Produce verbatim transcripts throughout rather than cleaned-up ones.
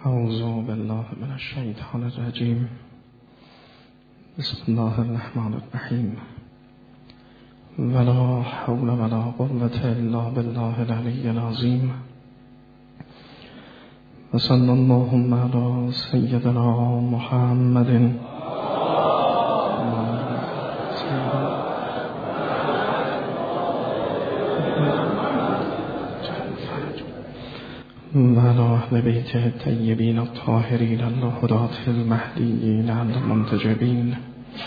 اعوذ بالله من الشیطان الرجیم. بسم الله الرحمن الرحیم. ولا حول ولا قوة الا بالله العلی العظیم. و صلی اللهم علی سیدنا محمد و علی اهل بیت الطیبین الطاهرین الهداة المهدیین المنتجبین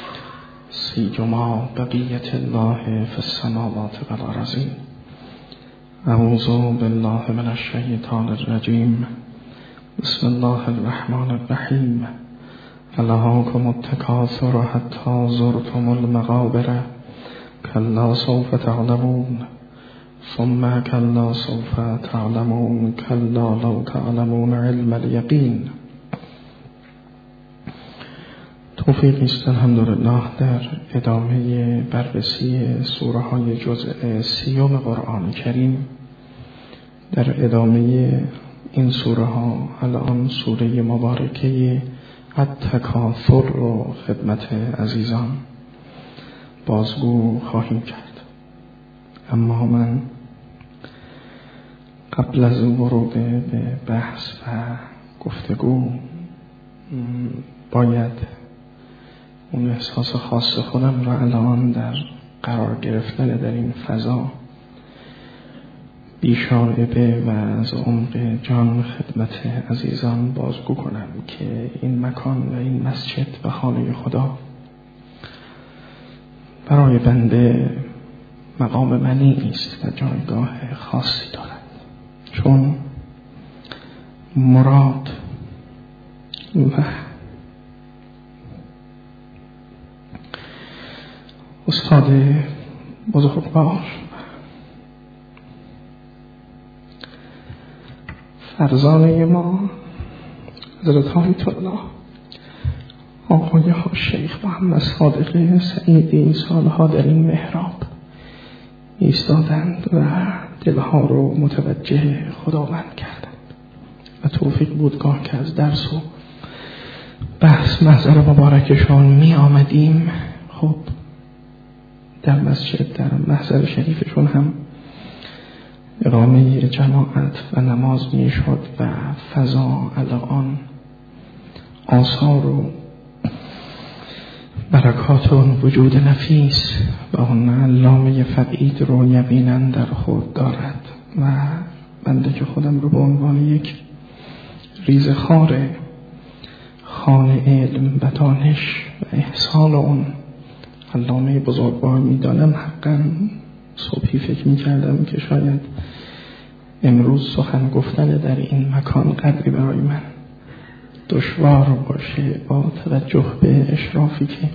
سیما بقیة الله فی السماوات و الارضین. اعوذ بالله من الشیطان الرجیم. بسم الله الرحمن الرحیم. ألهاكم التکاثر حتی زرتم المقابر کلا سوف تعلمون ثم کلا سوف تعلمون کلا لو تعلمون علم الیقین. توفیق است الحمدلله در ادامه بررسی سوره های جزء سیوم قرآن کریم. در ادامه این سوره ها الان سوره مبارکه التکاثر رو خدمت عزیزان بازگو خواهیم کرد. اما من قبل از ورود به بحث و گفتگو باید اون احساس خاص خودم را الان در قرار گرفتن در این فضا بی‌شائبه و از عمق جان خدمت عزیزان بازگو کنم که این مکان و این مسجد و خانه خدا برای بنده مقام منی است و جایگاه خاصی دارد، چون مراد و استاد بزرگوار فرزانه ما حضرت آیت الله آقای شیخ محمد صادق سعیدی این سالها در این محراب ایستادند و دلها رو متوجه خداوند کردند و توفیق بود گاه که از درس و بحث محضر مبارکشان می آمدیم. خب در مسجد در محضر شریفشون هم اقامه جماعت و نماز می شد و فضا الان آثار و برکات اون وجود نفیس و اون علامه فقید رو یقینا در خود دارد و بنده که خودم رو به عنوان یک ریزخوار خانه علم و دانش و احسان اون علامه بزرگوار میدانم، حقا صبحی فکر میکردم که شاید امروز سخن گفتن در این مکان قدری برای من دشوار باشه با توجه به اشرافی که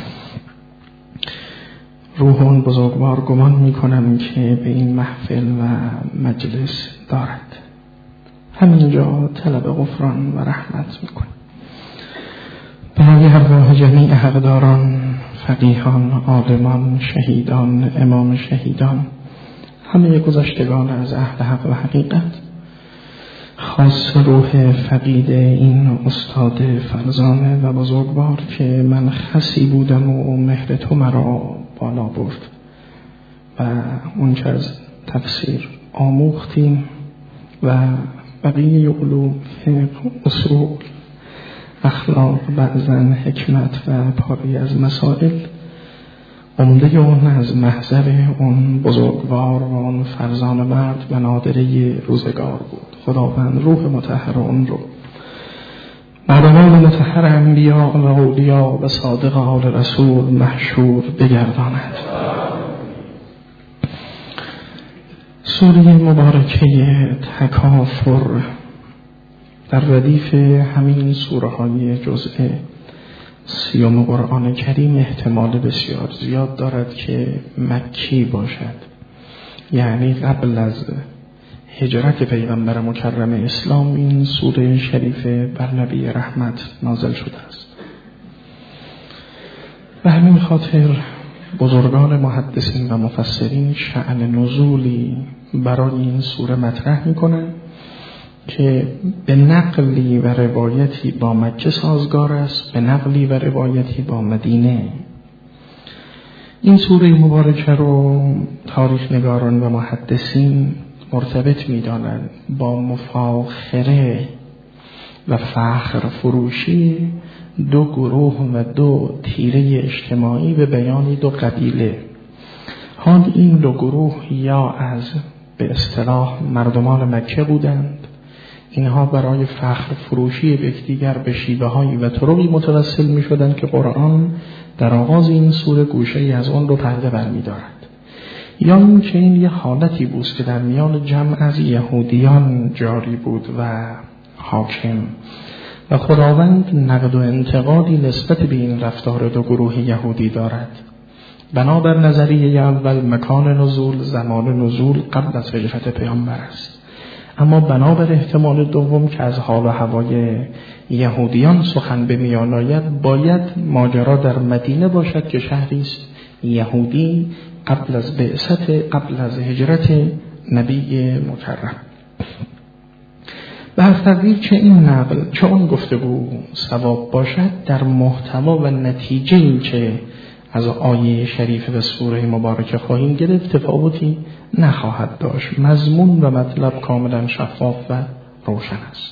روح اون بزرگوار گمان میکنم که به این محفل و مجلس دارد. همینجا طلب غفران و رحمت میکنم برای ارواح جمیع حقداران، فقیهان، عالمان، شهیدان، امام شهیدان، همه گذشتگان از اهل حق و حقیقت، خاص روح فقید این استاد فرزانه و بزرگوار که من خسی بودم و مهر تو مرا بالا برد و اون چه از تفسیر آموختیم و بقیه علوم، فقه، اصول، اخلاق، بعضن حکمت و پاری از مسائل عمده اون از محضر اون بزرگوار و اون فرزان مرد و نادره روزگار بود. خداوند روح مطهر اون رو مردمان مطهر انبیا و اولیا و صادق آل رسول محشور بگرداند. سوره مبارکه تکاثر در ردیف همین سوره های جزء سیوم قرآن کریم احتمال بسیار زیاد دارد که مکی باشد، یعنی قبل از هجرت پیغمبر مکرم اسلام این سوره شریفه بر نبی رحمت نازل شده است. به همین خاطر بزرگان محدثین و مفسرین شأن نزولی برای این سوره مطرح میکنند که به نقلی و روایتی با مکه سازگار است، به نقلی و روایتی با مدینه. این سوره مبارکه رو تاریخ نگاران و محدثین مرتبط می‌دانند با مفاخره و فخر فروشی دو گروه و دو تیره اجتماعی به بیان دو قبیله. حال این دو گروه یا از به اصطلاح مردمان مکه بودند، اینها برای فخر فروشی به یکدیگر به شیوه‌هایی و طرقی متوسل می‌شدند که قرآن در آغاز این سوره گوشه‌ای از آن رو پرده برمی‌دارد. یا این که این یه حالتی بود که در میان جمع از یهودیان جاری بود و حاکم و خداوند نقد و انتقادی نسبت به این رفتار دو گروه یهودی دارد. بنابر نظریه اول مکان نزول، زمان نزول قبل از هجرت پیامبر است، اما بنابر احتمال دوم که از حال و هوای یهودیان سخن به میان آید، باید ماجرا در مدینه باشد که شهری است یهودی قبل از بعثت، قبل از هجرت نبی مکرم. به هر تقدیر چه این نقل چه اون گفتگو ثواب باشد، در محتوا و نتیجه این که از آیه شریف و سوره مبارکه خواهیم گرفت تفاوتی نخواهد داشت. مضمون و مطلب کاملا شفاف و روشن است.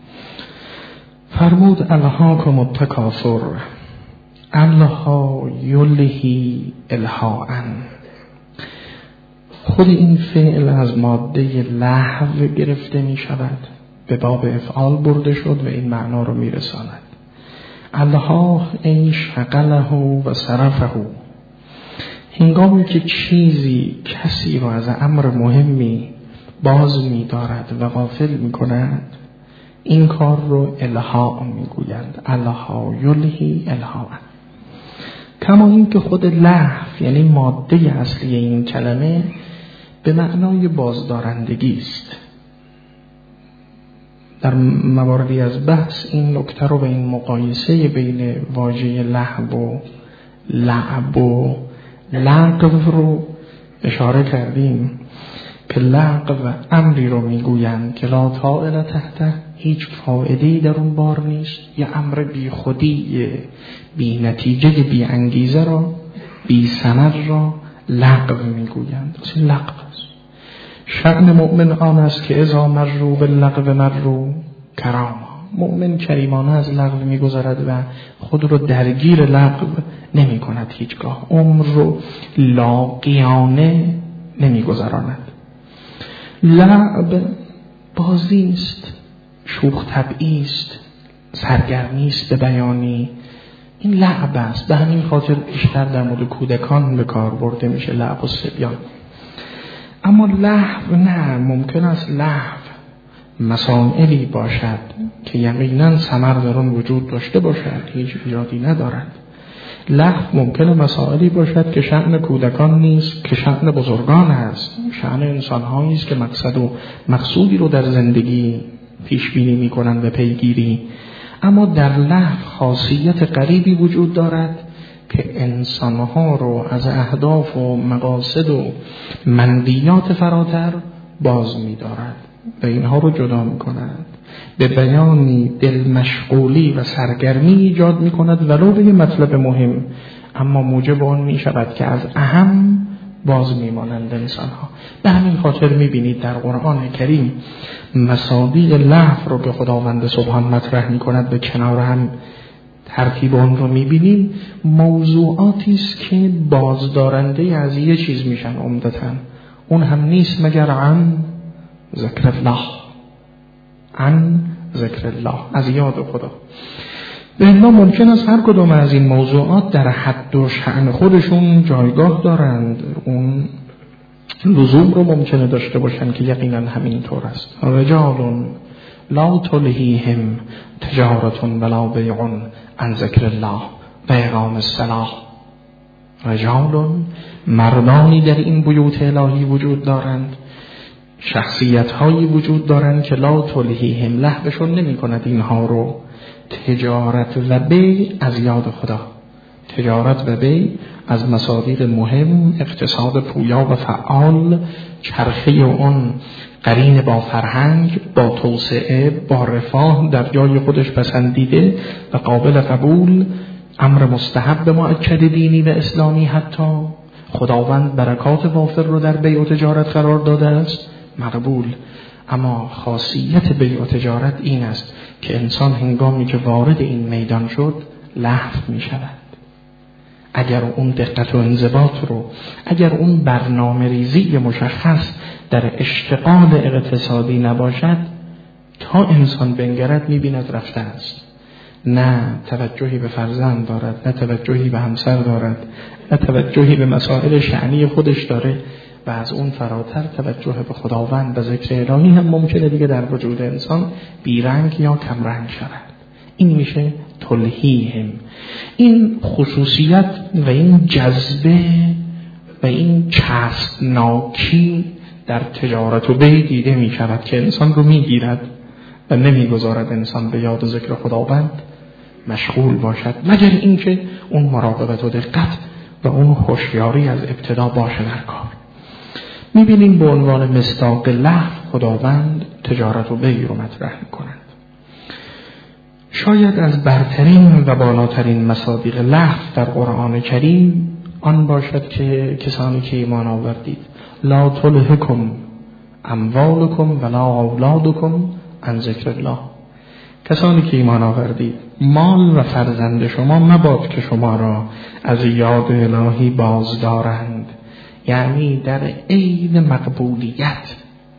فرمود الهاکم التکاثر، الها یلهی الهاء. خود این فعل از ماده لهو گرفته می شود، به باب افعال برده شد و این معنا رو می رساند. الله ای شغله و صرفه، هنگامی که چیزی کسی را از امر مهمی باز می دارد و غافل می کند، این کار رو الها می گویند. الله یلهی الها. کما این که خود لهو یعنی ماده اصلی این کلمه به معنای بازدارندگی است. در مواردی از بحث این نکته رو به این مقایسه بین واژه لهو و لعب و لغو رو اشاره کردیم که لغو امری رو میگویند که لا طائل تحته، هیچ فایده‌ای در اون بار نیست، یا امر بی خودی، بی نتیجه، بی انگیزه را، بی ثمر را لغو میگویند. اصلا لغو است. شأن مؤمن آن است که اذا مروا باللغو مروا کراما. مؤمن کریمانه از لغو میگذرد و خود رو درگیر لغو نمی کند، هیچگاه عمر رو لاقیانه نمی گذراند. لعب بازی است، شوخ طبعی است، سرگرمی است به بیانی. این لعب است. به همین خاطر بیشتر در مورد کودکان به کار برده میشه لعب و صبیان. اما لهو نه، ممکن است لهو مسائلی باشد که یقینا ثمر در آن وجود داشته باشد، هیچ ایرادی ندارد. لهو ممکنه مسائلی باشد که شأن کودکان نیست، که شأن بزرگان است، شأن انسان‌هایی است که مقصد و مقصودی رو در زندگی پیش بینی می‌کنند و پیگیری. اما در لهو خاصیت غریبی وجود دارد که انسانها رو از اهداف و مقاصد و منویات فراتر باز می دارد و اینها رو جدا می کند، به بیانی دل مشغولی و سرگرمی ایجاد می کند ولو به مطلب مهم، اما موجب آن می شود که از اهم باز می مانند انسانها. به همین خاطر می بینید در قرآن کریم مصادیق لهو رو که خداوند سبحان مطرح می کند به کنار هم ترتیب آن رو می‌بینیم، موضوعاتی است که بازدارنده از یه چیز میشن عمدتاً، اون هم نیست مگر عن ذکر الله، عن ذکر الله، از یاد خدا. به الا ممکن است هر کدوم از این موضوعات در حد و شأن خودشون جایگاه دارند، اون لزوم رو ممکنه داشته باشن که یقینا همینطور است. رجال لا تلهیهم تجارت ولا بیع عن ذکر الله و اقام الصلاة. رجال، مردانی در این بیوت الهی وجود دارند، شخصیت هایی وجود دارند که لا تلهیهم، لهوشون نمی کند اینها رو، تجارت و بیع از یاد خدا، تجارت و بیع از مصادیق مهم اقتصاد پویا و فعال، چرخه اون قرین با فرهنگ، با توسعه، با رفاه، در جای خودش پسندیده و قابل قبول، امر مستحب مؤکد دینی و اسلامی، حتی خداوند برکات وافر رو در بیع و تجارت قرار داده است، مقبول. اما خاصیت بیع و تجارت این است که انسان هنگامی که وارد این میدان شد لهو می شود. اگر اون دقت و انضباط رو، اگر اون برنامه ریزی مشخص در اشتغال اقتصادی نباشد، تا انسان بنگرد می بیند رفته است. نه توجهی به فرزند دارد، نه توجهی به همسر دارد، نه توجهی به مسائل شأنی خودش داره و از اون فراتر توجه به خداوند و ذکر الهی هم ممکنه دیگه در وجود انسان بیرنگ یا کمرنگ شود. این میشه تلهیهم. این خصوصیت و این جذبه و این چسبناکی در تجارت و بیع دیده می شود که انسان رو می گیرد و نمی گذارد انسان به یاد ذکر خداوند مشغول باشد، مگر اینکه اون مراقبت و دقت و اون هوشیاری از ابتدا باشه در کار. می بینیم به عنوان مصداق لهو خداوند تجارت و بیع رو مطرح می کند. شاید از برترین و بالاترین مصادیق لهو در قرآن کریم آن باشد که کسانی که ایمان آوردید لا تلهکم اموالکم ولا اولادکم عن ذکر الله. کسانی که ایمان آوردید مال و فرزند شما مباد که شما را از یاد الهی باز دارند، یعنی در عین مقبولیت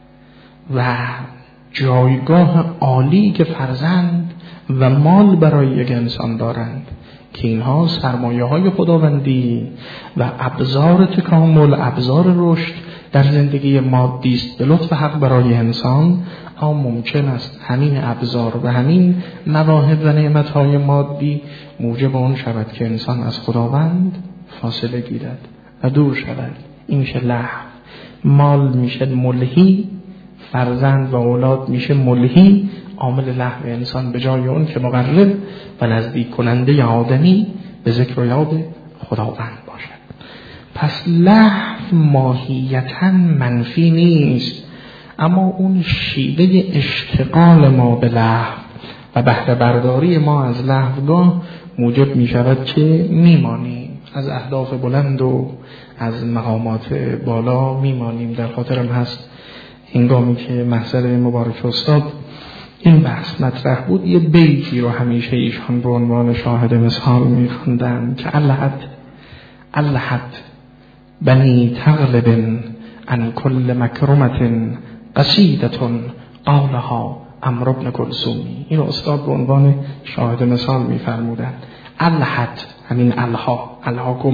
و جایگاه عالی که فرزند و مال برای یک انسان دارند که اینها سرمایه های خداوندی و ابزار تکامل، ابزار رشد در زندگی مادی است به لطف حق برای انسان، اما ممکن است همین ابزار و همین مواهب و نعمت‌های مادی موجب آن شود که انسان از خداوند فاصله گیرد و دور شود. این میشه لهو. مال میشه ملهی، فرزند و اولاد میشه ملهی، عامل لهو انسان به جای اون که مقرب و نزدیک کننده آدمی به ذکر و یاد خداوند باشد. پس لهو ماهیتاً منفی نیست، اما اون شیوه اشتغال ما به لهو و بهره برداری ما از لهوگاه موجب می شود که میمانیم از اهداف بلند و از مقامات بالا میمانیم. در خاطرم هست هنگامی که محضر مبارک استاد این بحث مطرح بود، یه بیتی رو همیشه ایشان به عنوان شاهد مثال میخوندن که الحد الحد بنی تغلب عن کل مکرمت قصیدتون قالها عمرو بن کلثومی. این استاد به عنوان شاهد مثال میفرمودن. الحد همین الها، الهاکم،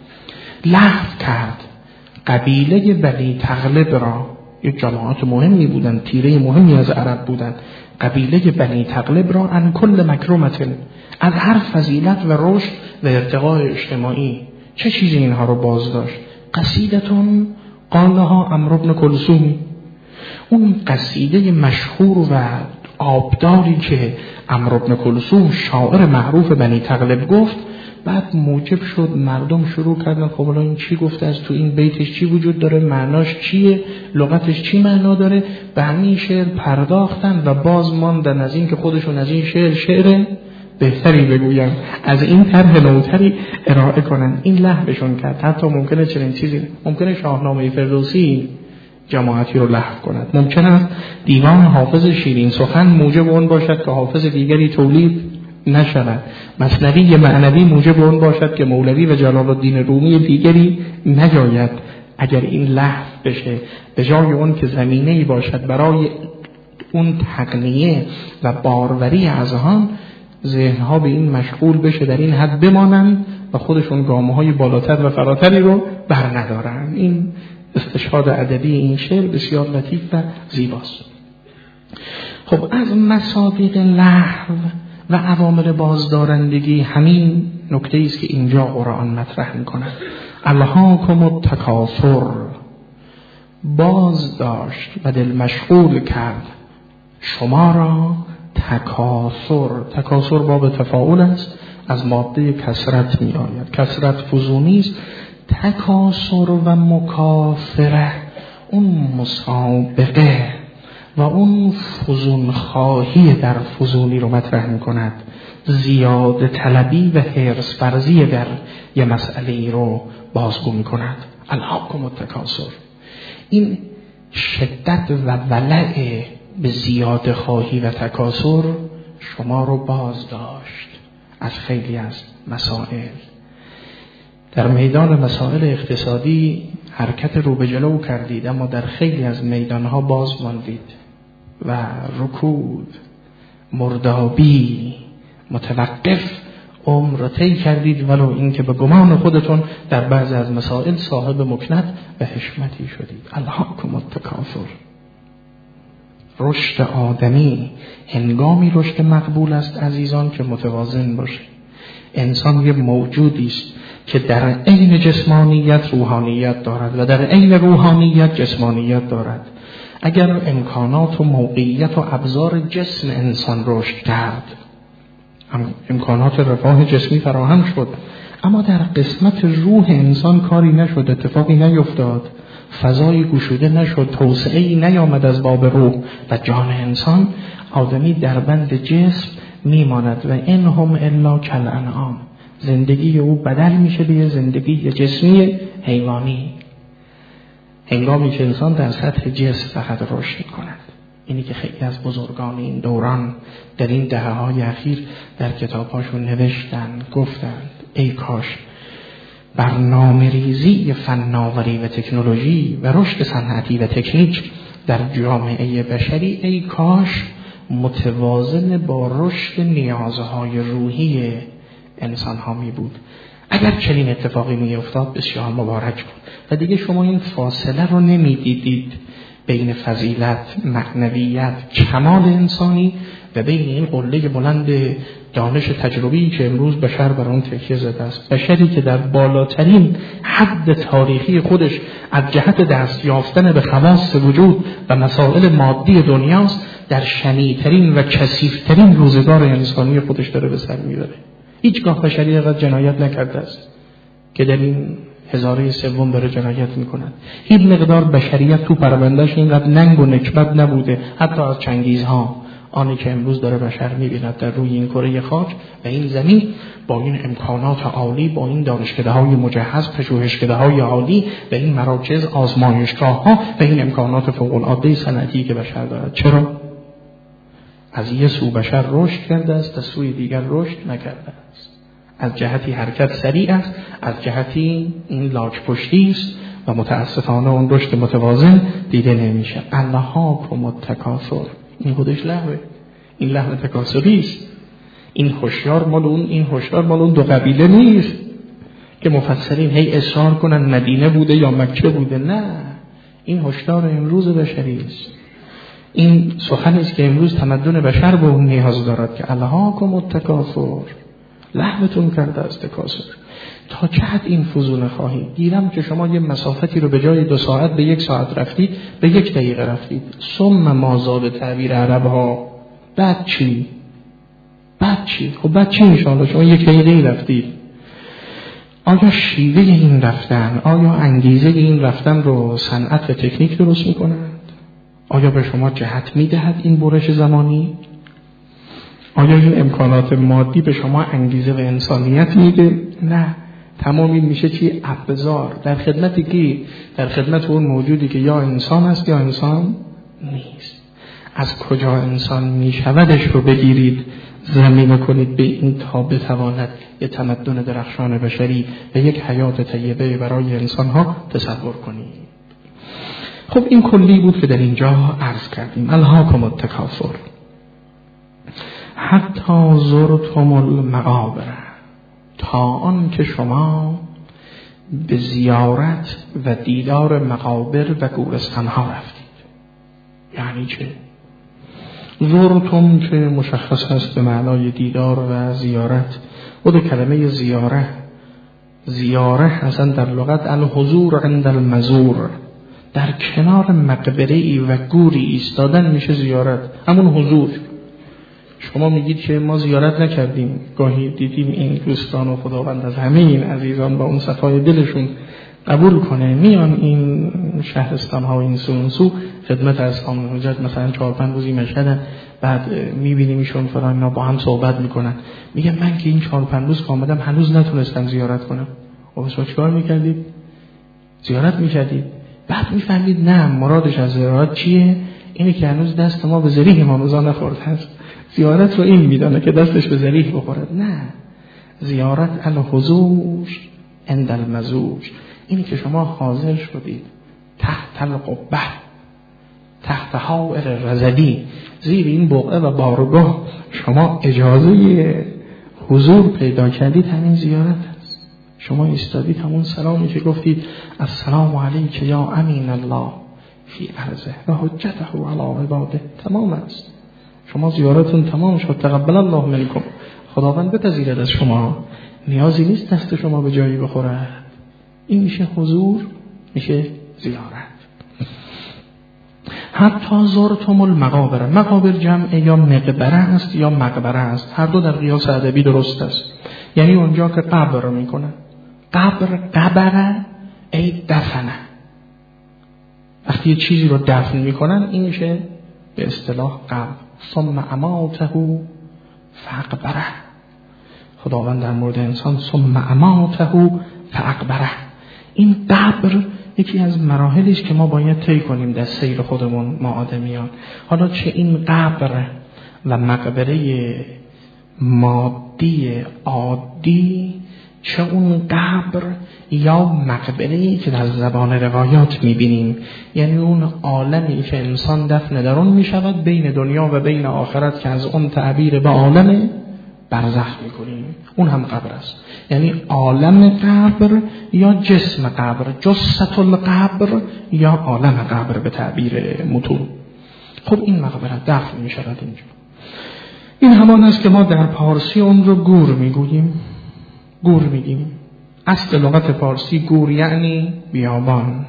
لهو کرد قبیله بنی تغلب را، یک جماعت مهمی بودن، تیره مهمی از عرب بودن، قبیله بنی تغلب را عن کل مکرمت، از هر فضیلت و رشد و ارتقاء اجتماعی. چه چیزی اینها رو باز داشت؟ قصیدتون قالها عمرو بن کلثومی، اون قصیده مشهور و آبداری که عمرو بن کلثوم شاعر معروف بنی تغلب گفت، بعد موجب شد مردم شروع کردن خب الان این چی گفته، از تو این بیتش چی وجود داره، معناش چیه، لغتش چی معنا داره، به همین شعر پرداختن و باز ماندن از این که خودشون از این شعر شعر بهتری بگوین، از این طرح نوتری ارائه کنن. این لهوشون کرد. حتی ممکنه چنین چیزی، ممکنه شاهنامه فردوسی جماعتی رو لهو کند، ممکن است دیوان حافظ شیرین سخن موجب اون باشد که حافظ دیگری تولید نشود، مثنوی معنوی موجب اون باشد که مولوی و جلال الدین رومی دیگری نجاید. اگر این لهو بشه به جای اون که زمینه‌ای باشد برای اون تقنیه و باروری اذهان، ذهنها به این مشغول بشه، در این حد بمانند و خودشون گامه‌های بالاتر و فراتری رو بر ندارن. این استشهاد ادبی این شعر بسیار لطیف و زیباست. خب از مصادیق لهو و عوامل بازدارندگی همین نکته است که اینجا قرآن مطرح می‌کند. الهاکم التکاثر، باز داشت و دل مشغول کرد شما را تکاثر. تکاثر باب تفاعل است از ماده کثرت می آید. کثرت فزونی است. تکاسر و مکافره، اون مسابقه و اون فزون خواهی در فزونی رو مطرح می کند. زیاده طلبی و حرص ورزی در یه مسئله رو بازگو می کند. الهاکم التکاثر، این شدت و ولع به زیاده خواهی و تکاثر شما رو باز داشت از خیلی از مسائل. در میدان مسائل اقتصادی حرکت رو به جلو کردید، اما در خیلی از میدانها باز ماندید و رکود، مردابی، متوقف عمر را طی کردید، ولو اینکه به گمان خودتون در بعضی از مسائل صاحب مکنت و حشمتی شدید. الهاکم التکاثر. رشد آدمی هنگامی رشد مقبول است عزیزان که متوازن باشه. انسان یه موجودی است که در عین جسمانیت روحانیت دارد و در عین روحانیت جسمانیت دارد. اگر امکانات و موقعیت و ابزار جسم انسان رشد کرد، امکانات رفاه جسمی فراهم شد، اما در قسمت روح انسان کاری نشد، اتفاقی نیفتاد، فضای گشوده نشد، توسعه‌ای نیامد از باب روح و جان انسان، آدمی در بند جسم میماند و ان هم الا کالانعام. زندگی او بدل میشه به زندگی جسمی حیوانی، هنگامی که انسان در سطح جسم فقط رشد میکند. اینی که خیلی از بزرگان این دوران در این دهه‌های اخیر در کتاب‌هاشون نوشتن، گفتند ای کاش برنامه‌ریزی فناوری و تکنولوژی و رشد صنعتی و تکنیک در جامعه بشری ای کاش متوازن با رشد نیازهای روحی انسان‌ها می بود. اگر چنین اتفاقی می افتاد بسیار مبارک بود و دیگه شما این فاصله رو نمی دیدید بین فضیلت، معنویت، کمال انسانی و بین این قله بلند دانش تجربی که امروز بشر بر اون تکیه زده است. بشری که در بالاترین حد تاریخی خودش از جهت دست یافتن به خواص وجود و مسائل مادی دنیاست، در شنیع‌ترین و کثیف‌ترین روزگار انسانی خودش داره به سر میبره. هیچگاه بشری اینقدر جنایت نکرده است که در این هزاره سوم داره جنایت میکند. هیچ مقدار بشریت تو پروندهش اینقدر ننگ و نکبت نبوده، حتی از چنگیزها. آنی که امروز داره بشر میبیند در روی این کره خاک و این زمین، با این امکانات عالی، با این دانشکده‌های مجهز، پژوهشکده‌های عالی و این مراکز، آزمایشگاه‌ها و این امکانات فوق‌العاده صنعتی که بشر دارد. چرا؟ از یه سو بشر رشد کرده است، از سوی دیگر رشد نکرده است. از جهتی حرکت سریع است، از جهتی این لاک پشتی است و متاسفانه اون رشد متوازن دیده نمیشه. الهاکم التکاثر، این خودش لهوه، این لهو تکاثری است. این هوشیار مال اون، این هوشیار مال اون دو قبیله نیست که مفسرین هی اصرار کنن مدینه بوده یا مکه بوده. نه، این هوشیار امروز بشری است. این سخنی است که امروز تمدن بشر به اون نیاز دارد که الهاکم التکاثر، لهوتون کرده از تکاثر. تا چه حد این فزون خواهی؟ دیدم که شما یه مسافتی رو به جای دو ساعت به یک ساعت رفتید، به یک دقیقه رفتید. ثم ماذا به تعبیر عرب ها؟ بعد چی؟ بعد چی؟ خب بعد چی انشاءالله؟ شما یک دقیقه رفتید. آیا شیوه این رفتن، آیا انگیزه این رفتن رو صنعت و تکنیک درست میکنند؟ آیا به شما جهت میدهد این برش زمانی؟ آیا این امکانات مادی به شما انگیزه و انسانیت میده؟ نه، تمام این میشه چی؟ ابزار. در خدمتی که در خدمت اون موجودی که یا انسان است یا انسان نیست. از کجا انسان میشودش رو بگیرید، زمینه کنید به این تا بتواند یه تمدن درخشان بشری و یک حیات طیبه برای انسانها تصور کنید. خب این کلی بود که در اینجا عرض کردیم. الهاکم التکاثر حتی زرتم المقابر، تا آن که شما به زیارت و دیدار مقابر و گورستانها رفتید. یعنی چه؟ زرتم که مشخص هست به معنای دیدار و زیارت. خود کلمه زیاره زیاره اصلا در لغت الحضور عند المزور، در کنار مقبره ای و گوری ایستادن میشه زیارت، همون حضور. شما میگید که ما زیارت نکردیم، گاهی دیدیم این دوستان و خداوند از همه این عزیزان با اون صفای دلشون قبول کنه میان این شهرستان ها و این سونسو خدمت از خانم حجت مثلا چهار پنج روزی مشهدن، بعد میبینیم ایشون فلان اینا با هم صحبت میکنن، میگن من که این چهار پنج روز آمدم هنوز نتونستم زیارت کنم. و شما چیکار میکردید؟ زیارت میکردید. بعد میفهمید نه مرادش از زیارت چیه؟ اینه که هنوز دست ما به ذریح امام رضا نخورده است. زیارت رو این میدانه که دستش به ذریح بخوره. نه، زیارت الحضور عند المزوج، اینی که شما حاضر شدید تحت القبه، تحت حائر رضوی، زیر این بقعه و بارگاه شما اجازه حضور پیدا کردید، همین زیارت است. شما ایستادید، همون سلامی که گفتید السلام علیک یا امین الله فی ارضه و حجته علی عباده، تمام است. شما زیارتون تمام شد. تقبل الله منکم، خداوند بپذیرد از شما، نیازی نیست دست شما به جایی بخورد. این میشه حضور، میشه زیارت. حتی زرتم المقابر، مقابر جمع یا مقبره است یا مقبره است، هر دو در قیاس ادبی درست است. یعنی اونجا که قبر میکنن، قبر قبره ای دفنه، وقتی یه چیزی رو دفن میکنن این میشه به اصطلاح قبر. ثم اماته فاقبره، خداوند در مورد انسان ثم اماته فاقبره. این قبر یکی از مراحلی است که ما باید طی کنیم در سیر خودمون ما آدمیان. حالا چه این قبر و مقبره مادی عادی، چه اون قبر یا مقبره‌ای که در زبان روایات می‌بینیم، یعنی اون عالمی که انسان دفن در اون می‌شود بین دنیا و بین آخرت، که از اون تعبیر به عالم برزخ می‌کنیم، اون هم قبر است. یعنی عالم قبر یا جسم قبر، جثة القبر یا عالم قبر به تعبیر متون. خب این مقبره دفن می‌شود اینجا. این همان است که ما در پارسی اون رو گور می‌گوییم. گور میگیم. اصل لغت پارسی گور یعنی بیابان.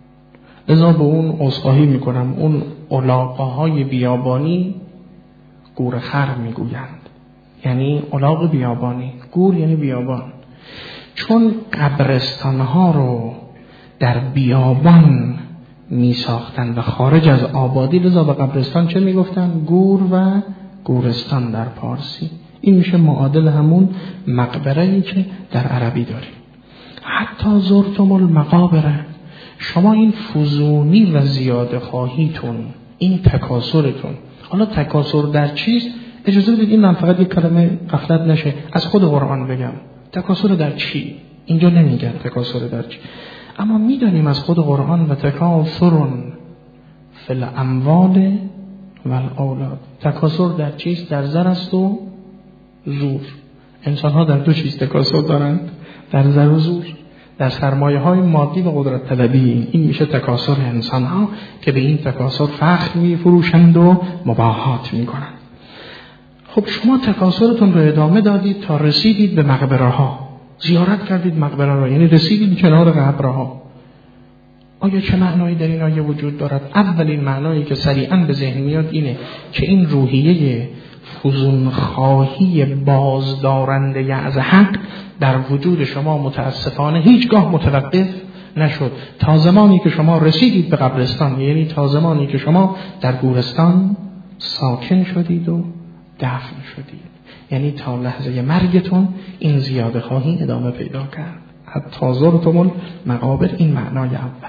لذا به اون عذرخواهی میکنم، اون الاغ‌های بیابانی گور خر میگویند، یعنی الاغ بیابانی. گور یعنی بیابان. چون قبرستانها رو در بیابان میساختن و خارج از آبادی، لذا به قبرستان چه میگفتن؟ گور و گورستان در پارسی. این میشه معادل همون مقبره‌ای که در عربی داریم. حتی زرتم المقابر، شما این فزونی و زیاده خواهیتون، این تکاسرتون، حالا تکاسر در چیست؟ اجازه بدید این من فقط یک کلمه غفلت نشه از خود قرآن بگم. تکاسر در چی؟ اینجا نمیگن تکاسر در چی، اما میدانیم از خود قرآن و تکاسرون فی الاموال و الاولاد. تکاسر در چیست؟ در زر است و زور. انسان ها در دو چیز تکاسر دارند، در زر و زور، در سرمایه های مادی و قدرت طلبی. این میشه تکاسر انسان ها که به این تکاسر فخر می فروشند و مباهات می کنند. خب شما تکاسرتون رو ادامه دادید تا رسیدید به مقبره ها، زیارت کردید مقبره ها، یعنی رسیدید کنار قبر ها. آیا چه معنایی در این آیه وجود دارد؟ اولین معنایی که سریعاً به ذهن میاد اینه که این روحیه فزونخواهی بازدارنده از حق در وجود شما متاسفانه هیچگاه متوقف نشد تا زمانی که شما رسیدید به قبرستان، یعنی تا زمانی که شما در گورستان ساکن شدید و دفن شدید، یعنی تا لحظه مرگتون این زیاده خواهی ادامه پیدا کرد. حتی زرتم المقابر، این معنای اول.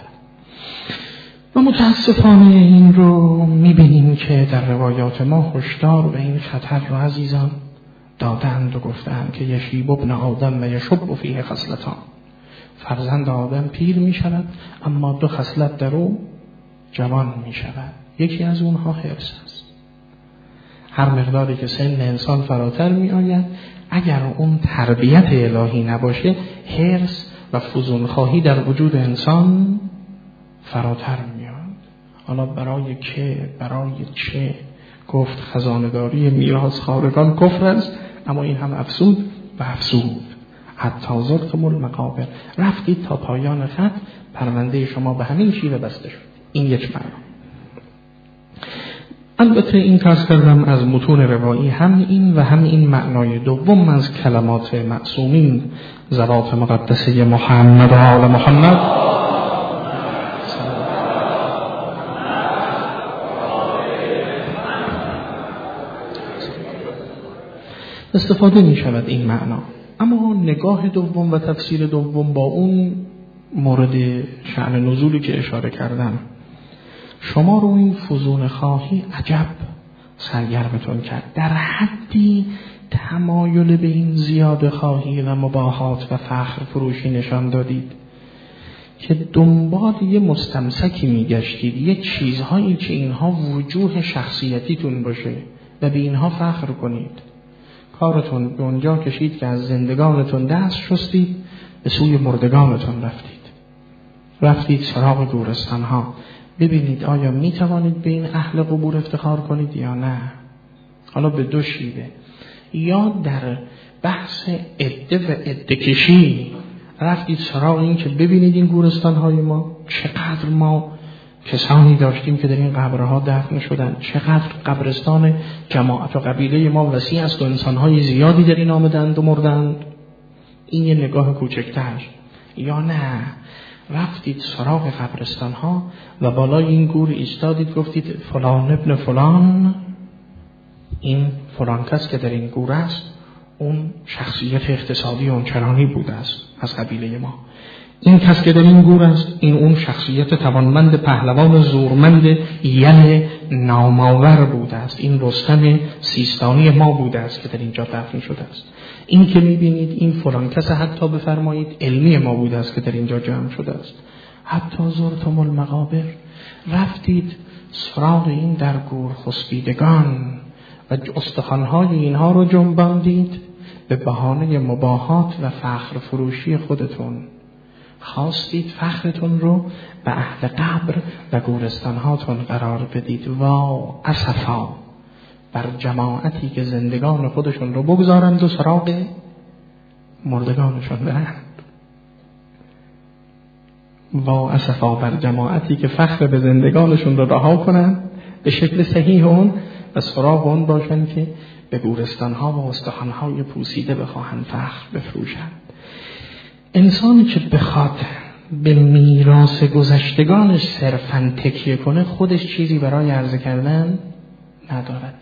و متاسفانه این رو میبینیم که در روایات ما هشدار به این خطر رو عزیزان دادند و گفتند که یشیب ابن آدم و یشب فیه خصلتان، فرزند آدم پیر میشود اما دو خصلت در او جوان میشود. یکی از اونها حرص است. هر مقداری که سن انسان فراتر می آید، اگر اون تربیت الهی نباشه، حرص و فزونخواهی در وجود انسان فراتر میاد. حالا برای که، برای چه؟ گفت خزانه‌داری میراث خارگان کفر است، اما این هم افسود و افسود. حتی زرتم المقابر، رفتید تا پایان خط، پرونده شما به همین شیوه بسته شد. این یک معنا. البته این ترس کردم از متون روایی هم این و هم این معنای دوم از کلمات معصومین ذوات مقدسه محمد و آل محمد استفاده می شود این معنا. اما نگاه دوم و تفسیر دوم با اون مورد شأن نزولی که اشاره کردم شما رو این فزون خواهی عجب سرگرمتون کرد، در حدی تمایل به این زیاده خواهی و مباهات و فخر فروشی نشان دادید که دنبال یه مستمسکی میگشتید، یه چیزهایی که اینها وجوه شخصیتیتون باشه و به اینها فخر کنید. کارتون به اونجا کشید که از زندگانتون دست شستید، به سوی مردگانتون رفتید. رفتید سراغ گورستانها. ببینید آیا می توانید به این اهل قبور افتخار کنید یا نه؟ حالا به دو شیوه، یا در بحث عده و عده کشی رفتید سراغ این که ببینید این گورستانهای ما چقدر ما کسانی داشتیم که در این قبرها دفن شدن، چقدر قبرستان جماعت و قبیله ما وسیع است و انسانهای زیادی در این آمدند و مردند. این یه نگاه کوچکتر. یا نه رفتید سراغ قبرستان ها و بالای این گور ایستادید، گفتید فلان ابن فلان، این فلان کس که در این گور است اون شخصیت اقتصادی اونچنانی بوده است از قبیله ما، این کس که در این گور است این اون شخصیت توانمند پهلوان زورمند یل نامآور بوده است، این رستم سیستانی ما بوده است که در اینجا دفن شده است. این که میبینید این فلان کس حتی بفرمایید علمی ما بوده است که در اینجا جمع شده است. حتی زرتم المقابر، رفتید سراغ این در گور خسبیدگان و استخوان‌های اینها رو جنباندید به بهانه مباهات و فخر فروشی خودتون. خواستید فخرتون رو به اهل قبر و گورستانهاتون قرار بدید. وا اسفا بر جماعتی که زندگان خودشون رو بگذارند و سراغ مردگانشون برند. وا اسفا بر جماعتی که فخر به زندگانشون رو رها کنند به شکل صحیح اون و سراغ اون باشند که به گورستانها و استخوانهای پوسیده بخواهند فخر بفروشند. انسانی که بخواد به میراث گذشتگانش صرفاً تکیه کنه خودش چیزی برای عرضه کردن ندارد.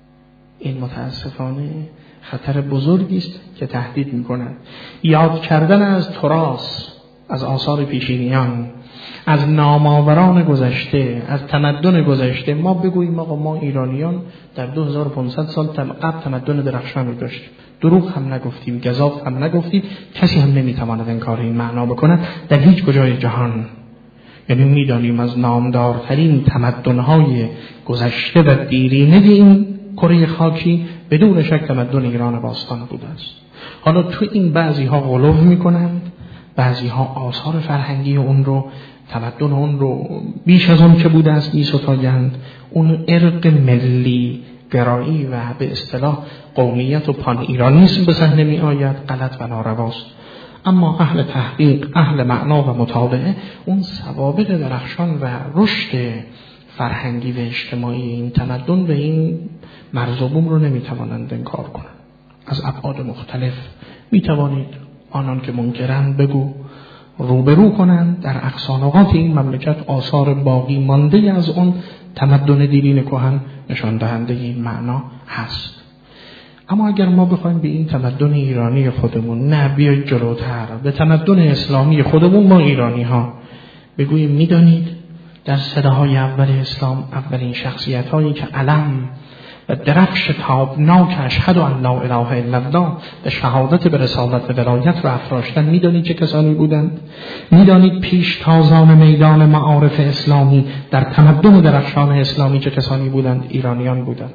این متاسفانه خطر بزرگی است که تهدید می‌کند. یاد کردن از تراث، از آثار پیشینیان، از نامآوران گذشته، از تمدن گذشته، ما بگوییم آقا ما ایرانیان در دو هزار و پانصد سال قبل تمدن درخشانی داشتیم. دروغ هم نگفتیم، گزاف هم نگفتیم. کسی هم نمیتواند انکار این معنا بکند در هیچ کجای جهان. یعنی میدانیم از نامدارترین تمدن‌های گذشته و دیرینه این کره خاکی بدون شک تمدن ایران باستان بوده است. حالا تو این بعضی ها غلو میکنند، بعضی ها آثار فرهنگی اون رو، تمدن اون رو بیش از اون که بوده است می‌ستایند. اون ارق ملی گرایی و به اصطلاح قومیت و پان ایرانیسم به صحنه می آید، غلط و نارواست. اما اهل تحقیق، اهل معنا و مطالعه اون سوابق درخشان و رشد فرهنگی و اجتماعی این تمدن و این مرز و بوم رو نمی توانند انکار کنند. از ابعاد مختلف می توانید آنان که منکرند بگو روبرو کنند. در اقصانقات این مملکت آثار باقی مانده از اون تمدن دیرین کهن نشان دهنده این معنا هست. اما اگر ما بخوایم به این تمدن ایرانی خودمون، نه بیاید جلوتر به تمدن اسلامی خودمون، ما ایرانی ها بگوییم میدانید در صداهای اول اسلام اولین شخصیت هایی که علم و درفش تابناک اشهد ان لا اله الا الله به شهادت به رسالت و ولایت را افراشتن، میدانید چه کسانی بودند؟ میدانید پیش تازان میدان معارف اسلامی در تمدن درخشان اسلامی چه کسانی بودند؟ ایرانیان بودند.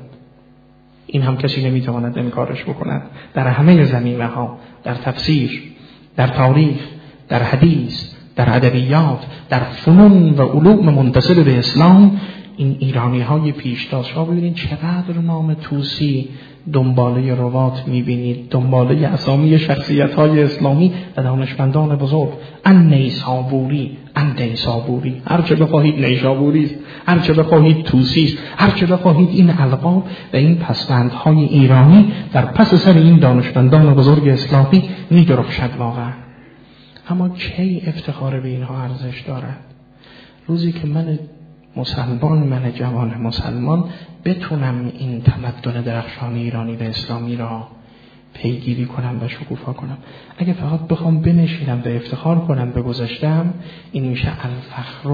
این هم کسی نمیتواند انکارش بکند. در همه زمینه ها، در تفسیر، در تاریخ، در حدیث، در ادبیات، در فنون و علوم منتسب به اسلام، این ایرانی های پیشتاز شما ببینید چقدر نام طوسی دنباله روات میبینید، دنباله اسامی شخصیت های اسلامی و دانشمندان بزرگ. ان نیسابوری، ان نیسابوری، هرچه بخواهید نیسابوری است، هرچه بخواهید طوسی است، هرچه بخواهید این القاب و این پسوندهای ایرانی در پس سر این دانشمندان بزرگ اسلامی میدرخشد واقعا. اما کی افتخار به اینها ارزش دارد؟ روزی که من مسلمان، من جوان مسلمان بتونم این تمدن درخشان ایرانی و اسلامی را پیگیری کنم و شکوفا کنم. اگه فقط بخوام بنشینم و افتخار کنم به گذشتم، این میشه الفخر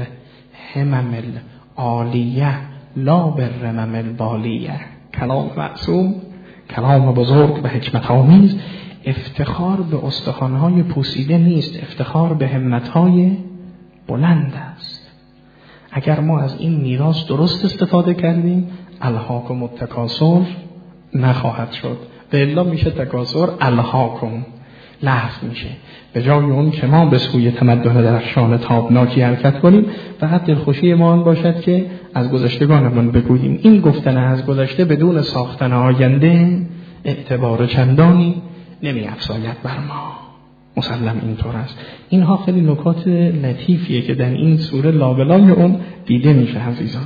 بالهمم العالیه لا بالرمم البالیه. کلام معصوم، کلام بزرگ و حکمت آمیز. افتخار به استخوان‌های پوسیده نیست، افتخار به همت‌های بلند است. اگر ما از این میراث درست استفاده کردیم، الهاکم التکاثر نخواهد شد. به الا میشه تکاثر الهاکم، لحظ میشه. به جای اون که ما به سوی تمدن درخشان تابناکی حرکت کنیم، فقط دلخوشی ما آن باشد که از گذشتگانمون بگوییم. این گفتن از گذشته بدون ساختن آینده اعتبار چندانی نمی افزاید بر ما. مسلم اینطور است. اینها خیلی نکات لطیفیه که در این سوره لابلای اون دیده میشه عزیزان.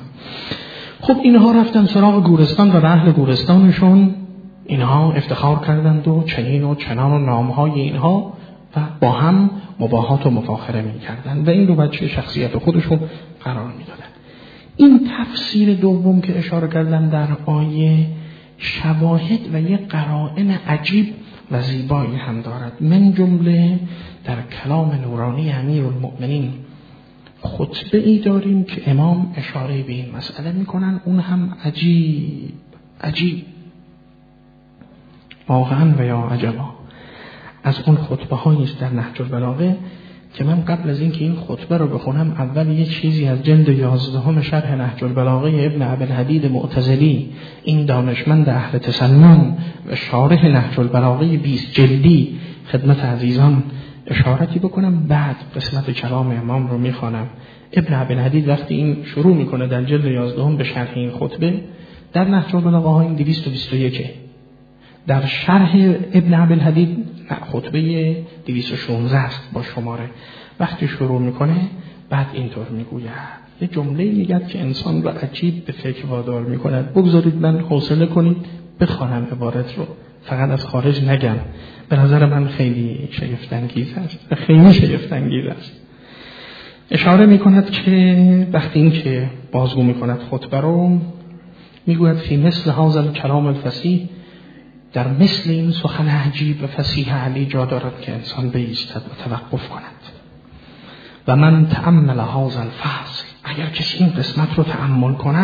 خب اینها رفتن سراغ گورستان و به اهل گورستانشون اینها افتخار کردند و چنین و چنان و نامهای اینها و با هم مباهات و مفاخره میکردن و این رو بچه شخصیت خودشون قرار میدادن. این تفسیر دوم که اشاره کردن در آیه شواهد و یه قرائن عجیب و زیبایی هم دارد. من جمله در کلام نورانی امیرالمؤمنین خطبه ای داریم که امام اشاره به این مسئله میکنن، اون هم عجیب عجیب واقعا و یا عجبا. از اون خطبه هایی است در نهج البلاغه که من قبل از اینکه این خطبه رو بخونم اول یه چیزی از جلد یازدهم شرح نهج البلاغه ابن عبدالحدید معتزلی، این دانشمند اهل تسنن و شارح نهج البلاغه بیست جلدی، خدمت عزیزان اشارتی بکنم، بعد قسمت کلام امام رو میخوانم. ابن عبدالحدید وقتی این شروع میکنه در جلد یازدهم به شرح این خطبه، در نهج البلاغه ها این دویست و بیست و یک، در شرح ابن عبدالحدید خطبه دویست و شانزده است با شماره. وقتی شروع میکنه بعد اینطور میگوید، یه جمله میگه که انسان رو عجیب به فکر وادار میکند. بگذارید من حوصله کنید بخوانم عبارت رو، فقط از خارج نگم. به نظر من خیلی شگفت‌انگیز است، خیلی شگفت‌انگیز است. اشاره میکند که وقتی این که بازگو میکند خطبه رو، میگوید فی مثل هذا الکلام الفصیح، در مثل این سخن عجیب و فصیح علی جا دارد که انسان بایستد و توقف کند. و من تأمل هذا الفصل، اگر کسی این قسمت رو تأمل کند،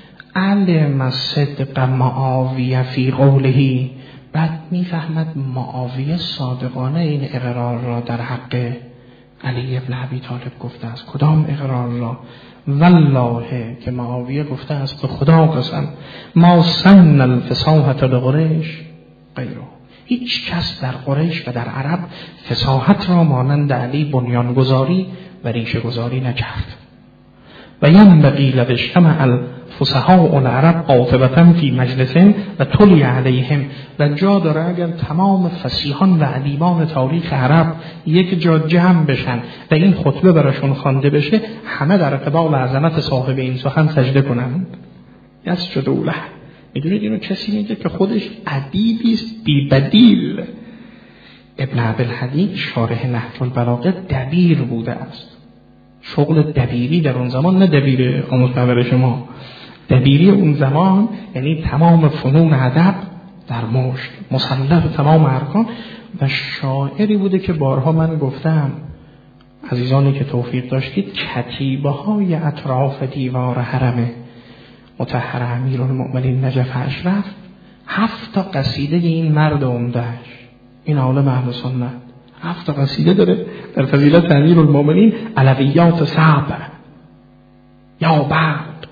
علم صدق معاویه فی قوله، بعد میفهمد معاویه صادقانه این اقرار را در حق علی ابن ابی طالب گفته است. کدام اقرار را؟ والله که معاویه گفته است به خدا قسم، ما سن الفصاحت لقریش غیره، هیچ کس در قریش و در عرب فصاحت را مانند علی بنیانگذاری و ریشه گذاری نکرد. و ینبغی لو اجتمع الفصحاء العرب قاطبة فی مجلس و تلی علیهم، و جا داره اگر تمام فصیحان و ادیبان تاریخ عرب یک جا جمع بشن و این خطبه براشون خوانده بشه، همه در قبال عظمت صاحب این سخن سجده کنند. یسجد له. میدونید اینو کسی میگه که خودش ادیبی است بی بدیل. ابن عبدالحدید شارح نهج البلاغه دبیر بوده است. شغل دبیری در اون زمان، نه دبیر آموز پرورش ما، دبیری اون زمان یعنی تمام فنون ادب در مشت، مسلط تمام ارکان، و شاعری بوده که بارها من گفتم عزیزانی که توفیق داشتید، کتیبه های اطراف دیوار حرم مطهر امیرالمؤمنین نجف اشرف، هفت تا قصیده این مرد عمده‌اش، این عالم اهل سنت، هفت تا قصیده داره در فضیلت امیرالمؤمنین. علویات صبر، یا برق،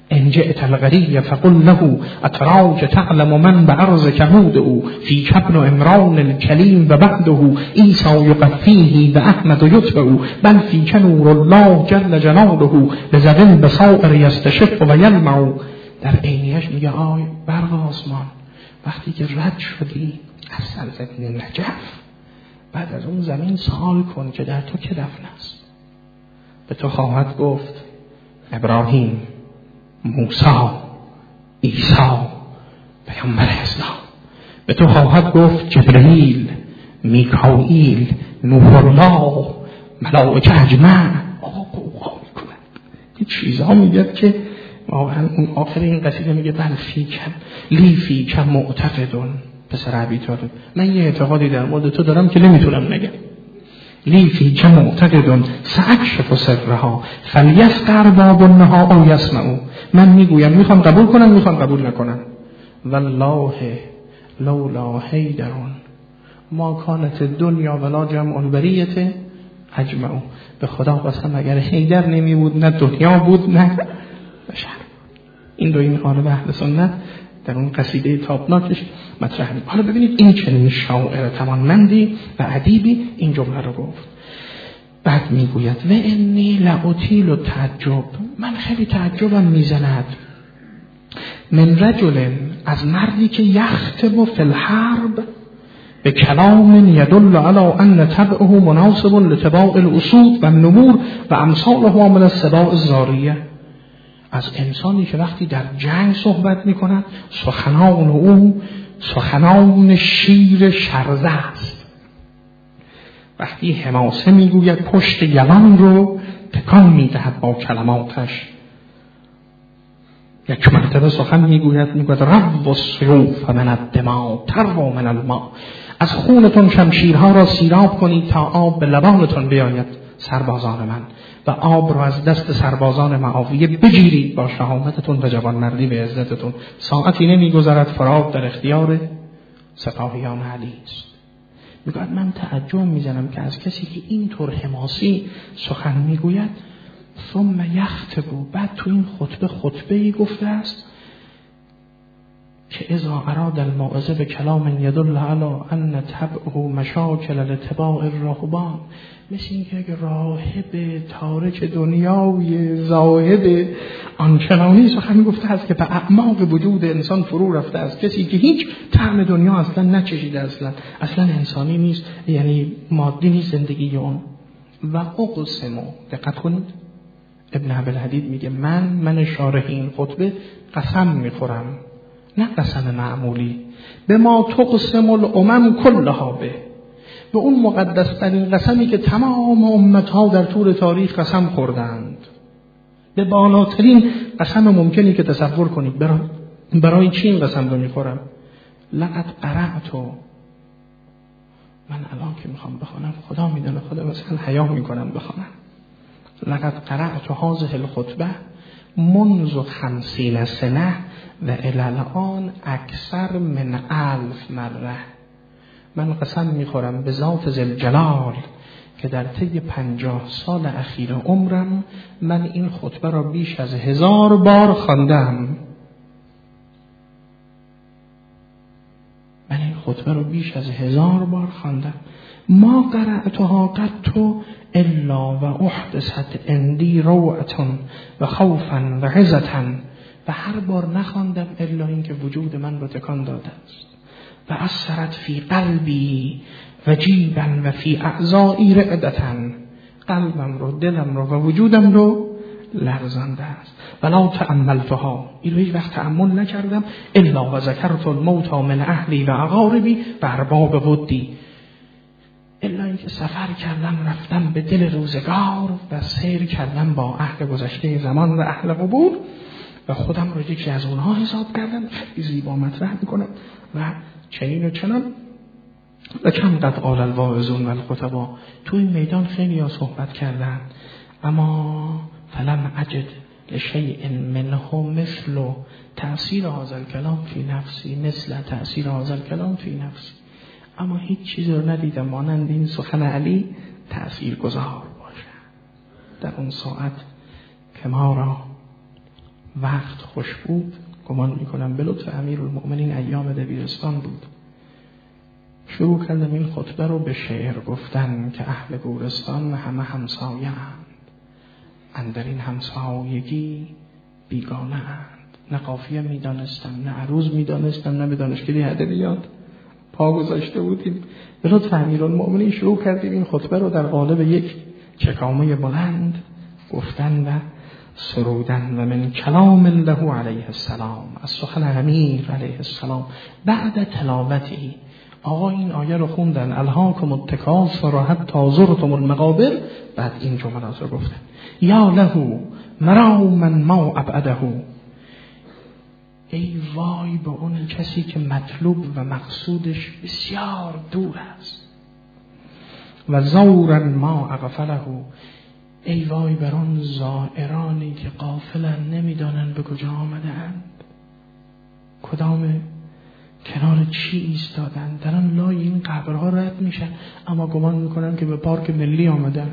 ان جئت الغریب فقل له اتراک تعلم من بعرض کمود او فی کبن عمران الکلیم و بعده عیسی یقفیه و احمد یتبع بل فی نور الله جل جلاله بزدن بصائر یستشف و یلمع. در عینیش میگه آی برق آسمان، وقتی که رد شدی از سرزمین نجف، بعد از اون زمین سوال کن که در تو که دفن است. به تو خواهد گفت ابراهیم، موسی، عیسی، پیامبر اسلام. به تو خواهد گفت جبرئیل، میکائیل، نوح الله، ملائکه اجمع. آقا قوقا میکنن این چیزها، میگه که واقعا اون آخر این قصیده میگه بل فیکم لی فیکم معتقدون. پسر ابی طالب، من یه اعتقادی در مورد تو دارم که نمیتونم نگم. لی فیکم معتقدون سأکشف سرها فلیسقر باب النها او یسمعوا. من میگویم میخوام قبول کنم، میخوام قبول نکنم. والله لولا حیدرون ما کانت دنیا ولا جمع البریت اجمعوا. به خدا قسم اگر حیدر نمی بود نه دنیا بود نه بشر. این دو این قالب اهل سنت در اون قصیده تابناکش مطرح می‌کنه. حالا ببینید این چنین شاعر توانمندی و ادیبی این جمله رو گفت. بعد میگوید و انی لأطیل التعجب، من خیلی تعجبم میزند، من رجل، از مردی که یخطب فی الحرب به کلام یدل علی ان تبعه مناسب لتباع الاسود و النمور و امثالها من السباع الزاریه. از انسانی که وقتی در جنگ صحبت میکند سخنان او سخنان شیر شرزه است، وقتی حماسه میگوید پشت یلان رو تکان میدهد با کلماتش. یک مرتبه سخن میگوید میگوید رب السیوف من الدماء تروی من الماء، از خونتون شمشیرها را سیراب کنید تا آب به لبانتون بیاید سربازان من، و آب را از دست سربازان معاویه بگیرید با شهامتتون و جوانمردی به عزتتون. ساعتی نمیگذرد فرات در اختیار سپاهیان علی است. میگوید من تعجب میزنم که از کسی که اینطور حماسی سخن میگوید ثم یخطب، بعد تو این خطبه خطبه‌ای گفته است که اذا اراد الموعظه به کلام یدل علی ان تبعه مشاکل لاتباع الرهبان، مثل این که اگر راهب تارک دنیای زاهد آنچنانی سخن گفته است که به اعماق وجود انسان فرو رفته است، کسی که هیچ طعم دنیا اصلا نچشیده، اصلا اصلا انسانی نیست، یعنی مادی نیست زندگی اون. و اقسمو، دقت کنید ابن عبدالحدید میگه من من شارح این خطبه قسم میخورم، نه قسم معمولی، به ما تقسم الامم کلها به، به اون مقدس ترین قسمی که تمام امتها در طول تاریخ قسم خوردند، به بالاترین قسم ممکنی که تصور کنید. برای, برای چی این قسم رو میخورم؟ لقد قرأتو، من الان که میخوام بخونم خدا میدونه، خدا مثلا حیا میکنم بخونم. لقد قرأت هذه الخطبه منذ خمسین سنه و الی الان اکثر من الف مره. من قسم میخورم به ذات ذوالجلال که در طی پنجاه سال اخیر عمرم من این خطبه را بیش از هزار بار خواندم. من این خطبه را بیش از هزار بار خواندم. ما قرأتها قط الا و احدثت عندی روعتن و خوفا و عزتن، و هر بار نخواندم الا اینکه وجود من را تکان داده است و اثرت فی قلبی و جیبا و فی اعضایی رعدتن، قلبم رو، دلم رو و وجودم رو لرزانده است. ولا تأملتها، این رو هیچ وقت تأمل نکردم، الا و ذکرت الموت من اهلی و اقاربی و ارباب ودی، الا اینکه سفر کردم رفتم به دل روزگار و سیر کردم با اهل گذشته زمان و اهل قبور و خودم رو یکی از اونها حساب کردم. خیلی زیبا مطرح میکنم و چنین و چنان. و کم قد قال الواعظون و الخطبا، توی میدان خیلی ها صحبت کردن، اما فلم اجد لشیء منه مثل تأثیر هذا الکلام فی نفسی، مثل تأثیر هذا الکلام فی نفسی، اما هیچ چیز رو ندیدم مانند این سخن علی تأثیر گذار باشه در اون ساعت که ما را وقت خوش بود، گمان میکنم به لطف امیرالمؤمنین ایام دبیرستان بود، شروع کردم این خطبه رو به شعر گفتن که اهل گورستان همه همسایه اند، اندر این همسایگی بیگانه اند. نه قافیه میدانستم، نه عروض میدانستم، نه به دانشکده ادبیات پا گذاشته بودیم. به لطف امیرالمؤمنین شروع کردیم این خطبه رو در قالب یک چکامه بلند گفتن و سرودن و من کلام الله علیه السلام، از سخن امیر علیه السلام. بعد تلاوتی آقا این آیه رو خوندن، الهاکم التکاثر حتی زرتم المقابر. بعد این جملات رو گفتن، یا له مراما ما ابعده، ای وای به اون کسی که مطلوب و مقصودش بسیار دور است. و زورا ما اغفله، ای وای بر آن زائرانی که غافلن، نمیدانن به کجا آمدند، کدام کنار چی ایستادن، در آن لای این قبرها رد میشن اما گمان میکنن که به پارک ملی آمدن،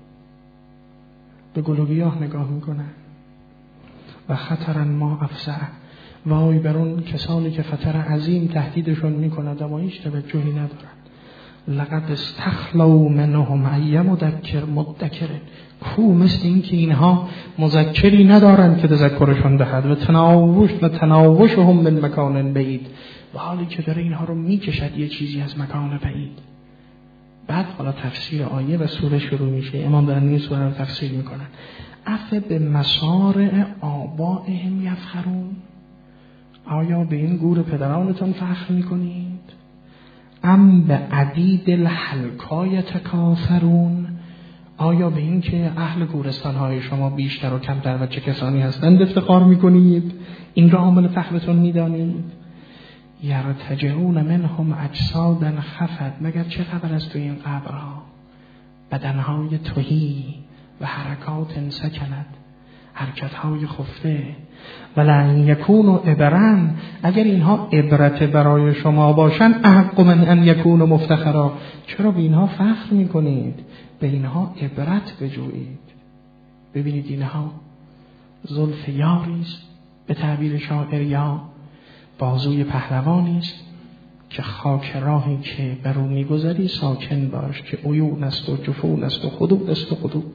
به گل و گیاه نگاه میکنن. و خطرن ما افزع، وای بر اون کسانی که خطر عظیم تهدیدشون میکند اما هیچ توجهی ندارن. لقد استخلوا منهم ای مذکر مدکر، کو مثل این که اینها مذکری ندارن که تذکرشون دهد. و تناوش و تناوشهم من مکان بعید، و حالی که داره اینها رو میکشد یه چیزی از مکان بعید. بعد حالا تفسیر آیه و سوره شروع میشه، امام دارن این سوره رو تفسیر میکنن. افه به مصارع آبائهم یفخرون، آیا به این گور پدرانتون فخر میکنید؟ ام به عدید الحلقای تکاثرون، آیا به این که اهل گورستان‌های شما بیشتر و کمتر و چه کسانی هستند افتخار میکنید؟ این را عامل فخرتون میدانید؟ یرتجعون منهم اجسادا خفت، مگر چه خبر است تو این قبرها؟ بدنهای تهی و حرکات سکنت، حرکتهای خفته. ولن یکونوا عبرا، اگر اینها عبرت برای شما باشن، احق من ان یکونوا مفتخرا، چرا به اینها فخر میکنید؟ به اینها عبرت بجویید. ببینید اینها زلف یاری است، به تعبیر شاعر یا بازوی پهلوانی است که خاک راهی که بر او میگذری ساکن باش، که عیون است و جفون است و خدود است و خدود.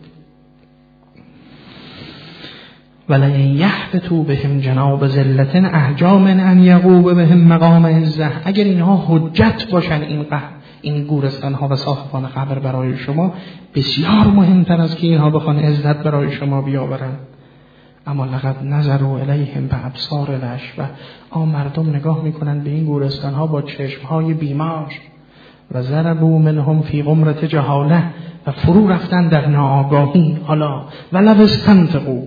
ولئن یحبطوا بهم جناب ذلة احجا من ان یقوم بهم مقام عزة، اگر اینها حجت باشن، این قبر، این گورستان ها و صاحبان قبر برای شما بسیار مهمتر از که اینها بخوان عزت برای شما بیاورن. اما لقد نظروا الیهم بابصار العشوة، آ مردم نگاه میکنن به این گورستان ها با چشم های بیمار. و ضربوا منهم فی غمرة جهاله، و فرو رفتن در ناآگاهی. حالا ولو استنطقوا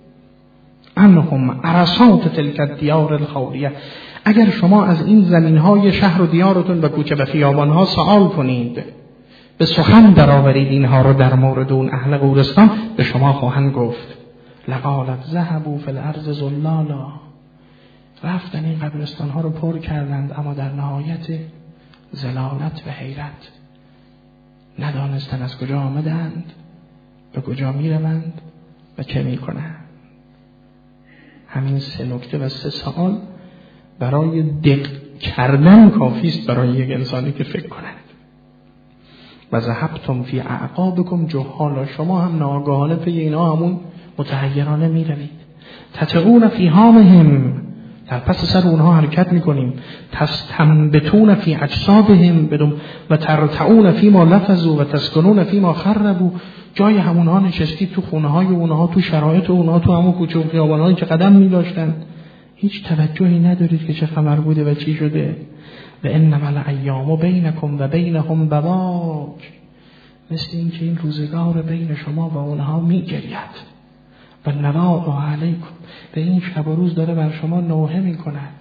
انهم عرصات تلك الدیار الخاویه، اگر شما از این زمینهای شهر و دیارتون و کوچه و خیابانها سوال کنید، به سخن درآورید اینها رو در مورد اون اهل گورستان، به شما خواهند گفت لقالت ذهبوا فی الارض ضلالا، رفتن این قبرستانها رو پر کردند اما در نهایت ضلالت و حیرت، ندانستن از کجا آمدند، به کجا میروند و چه میکنند. همین سه نکته و سه سوال برای دق کردن کافی است برای یک انسانی که فکر کند. و ذهبتم فی اعقابکم جهالا، شما هم ناگهانه پی اینا همون متحیرانه می روید. تتقون فی هامهم، در پس سر اونها حرکت می کنیم. تستنبتون فی اجسادهم بدون و ترتعون فی ما لفظوا و تسکنون فی ما خربوا، جای همونها نشستید تو خونه های اونها، تو شرایط اونها، تو همون کوچه و خیابان‌هایی که قدم می داشتن، هیچ توجهی ندارید که چه خبر بوده و چی شده. و انما الایام بینکم و بینهم بواج، مثل این که این روزگار بین شما و اونها می گرید. و نواء علیکم، به این شب و روز داره بر شما نوحه می کند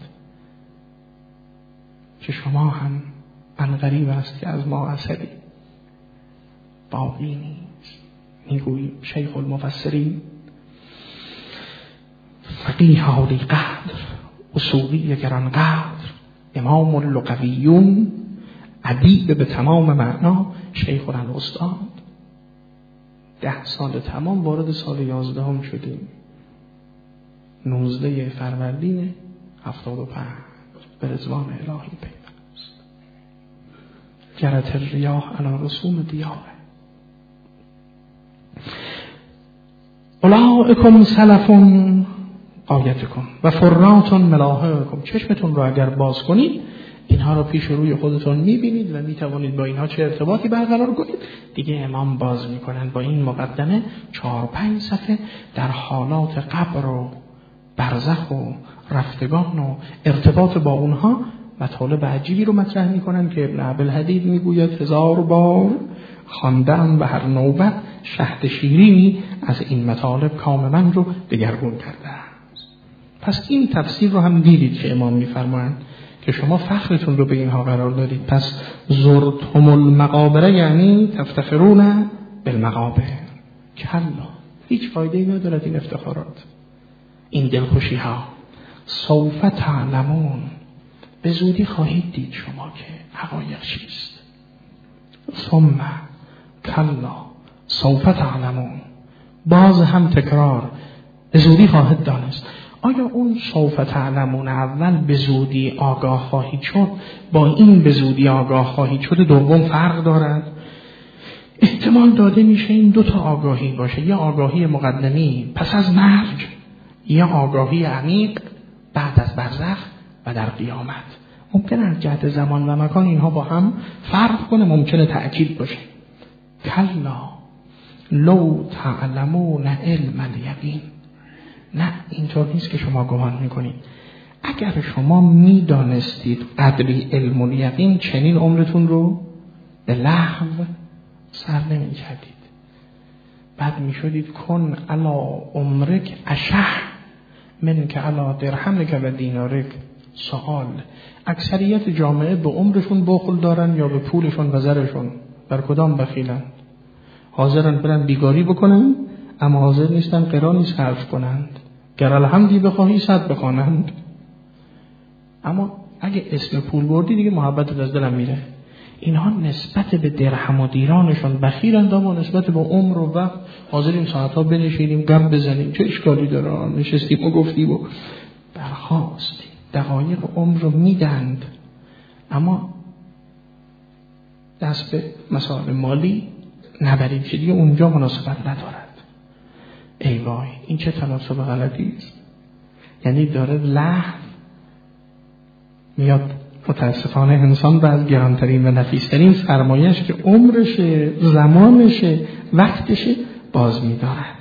که شما هم عنقریب است که از ما عصبی باقی نیست. میگوییم شیخ المفسرین فقیه عالی قدر، اصولی گران قدر، امام لغویون، ادیب به تمام معنا، شیخ الاستاد. ده سال تمام وارد سال یازدهم شدیم. نوزده فروردین هفتاد و پنج به رضوان الهی پیوست. جرت الریاح علی رسوم دیاره. اولئکم سلفون قایتکم و فراتون ملاحقکم. چشمتون رو اگر باز کنید اینها رو پیش روی خودتون میبینید و میتوانید با اینها چه ارتباطی برقرار کنید. دیگه امام باز میکنن با این مقدمه چهار پنج صفحه در حالات قبر و برزخ و رفتگان و ارتباط با اونها مطالب عجیبی رو مطرح میکنن که ابن عبدالحدید میگوید هزار بار خواندن و هر نوبت شهد شیرینی از این مطالب کام من رو دگرگون کرده است. پس این تفسیر رو هم دیدید که امام میفرمایند که شما فخرتون رو به اینها قرار دادید. پس زرتم المقابر یعنی تفتخرون بالمقابر. کلا هیچ فایده‌ای ندارد این افتخارات، این دلخوشی ها. سوف تعلمون، به زودی خواهید دید شما که حقایق چیست. ثم کلا سوف تعلمون، باز هم تکرار، به زودی خواهد دانست. آیا اون سوف تعلمون اول به زودی آگاه خواهید شد با این به زودی آگاه خواهید شد دوم فرق دارد؟ احتمال داده میشه این دو تا آگاهی باشه، یا آگاهی مقدمی پس از مرگ، یا آگاهی عمیق بعد از برزخ و در قیامت. ممکنه از جهت زمان و مکان اینها با هم فرق کنه، ممکنه تأکید باشه. کلا لو تعلمون علم الیقین، نه اینطور نیست که شما گمان میکنید. اگر شما میدانستید قدری علم الیقین چنین عمرتون رو به لهو سر نمی کردید. بعد می شدید کن علا عمرک اشح من که علا درهمک و دینارک. سوال، اکثریت جامعه به عمرشون بخل دارن یا به پولشون و زرشون؟ بر کدام بخیلن؟ حاضرن برن بیگاری بکنن اما حاضر نیستن قرانی صرف کنند. گر الحمدی بخواهی صد بخوانند. اما اگه اسم پول بردی دیگه محبتت از دلم میره. اینها نسبت به درهم و دیرانشون بخیلند، اما نسبت به عمر و وقت حاضریم ساعتها بنشینیم گم بزنیم. چه اشکالی داره؟ نشستیم و گفتیم و برخواست. دقایق عمر رو میدند اما دست به مسائل مالی نبرید که دیگه اونجا مناسبت ندارد. ای وای، این چه تناسب غلطی است. یعنی داره لهو میاد متاسفانه انسان را از گرانترین و نفیسترین سرمایه‌اش که عمرشه، زمانشه، وقتشه باز می‌دارد.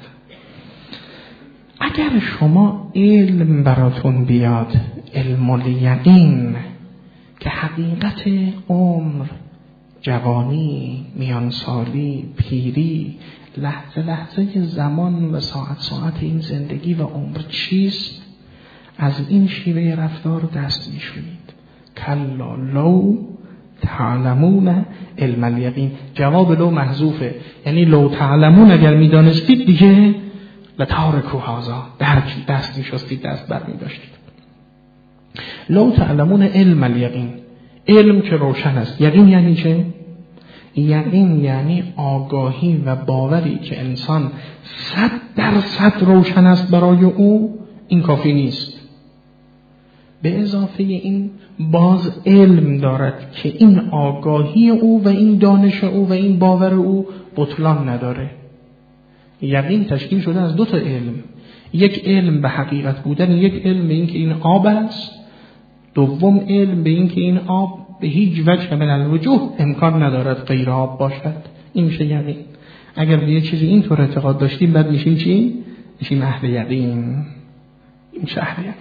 اگر شما علم براتون بیاد، علم الیقین که حقیقت عمر، جوانی، میانسالی، پیری، لحظه لحظه زمان و ساعت ساعت این زندگی و عمر چیست، از این شیوه رفتار دست میشونید. کلا لو تعلمون علم الیقین. جواب لو محذوفه، یعنی لو تعلمون اگر میدانستید دیگه لتارکو هذا، درک دست میشستید، دست بر میداشتید. لو تعلمون علم الیقین، علم که روشن است. یقین یعنی چه؟ یقین یعنی آگاهی و باوری که انسان صد درصد روشن است برای او. این کافی نیست. به اضافه این باز علم دارد که این آگاهی او و این دانش او و این باور او بطلان نداره. یقین تشکیل شده از دو تا علم، یک علم به حقیقت بودن، یک علم به این که این آب است، دوم علم به این که این آب به هیچ وجه من الوجوه امکان ندارد غیر آب باشد. این میشه یقین. اگر به یه چیزی اینطور اعتقاد داشتیم بعد میشیم چی؟ میشیم اهل یقین. این میشه اهل یقین.